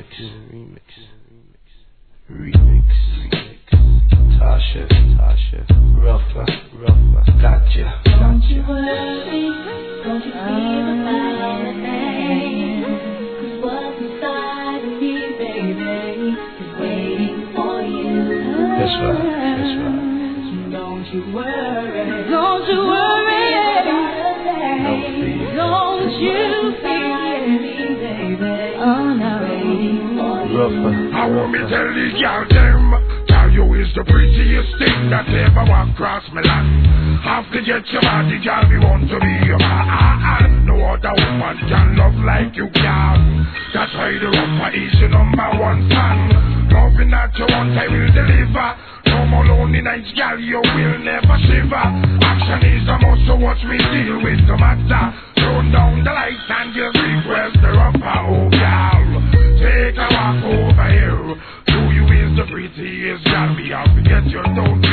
Tasha, rougher, gotcha. Don't you worry, don't you feel about a thing? 'Cause what's inside of me, baby, is waiting for you. That's right. So don't you worry, don't you worry, don't you fear me, baby. Oh no, waiting for you. I want me tell the girl them. You is the prettiest thing that ever walked across my land. Have to get your body, girl, we want to be your man. No other woman can love like you can. That's why the rougher is your number one fan. Loving that you want, I will deliver. No more lonely nights, girl, you will never shiver. Action is the most, so watch me deal with the matter. Turn down the lights and just request the rougher, oh girl. Take a walk over here. The prettiest girl, we have to get your down.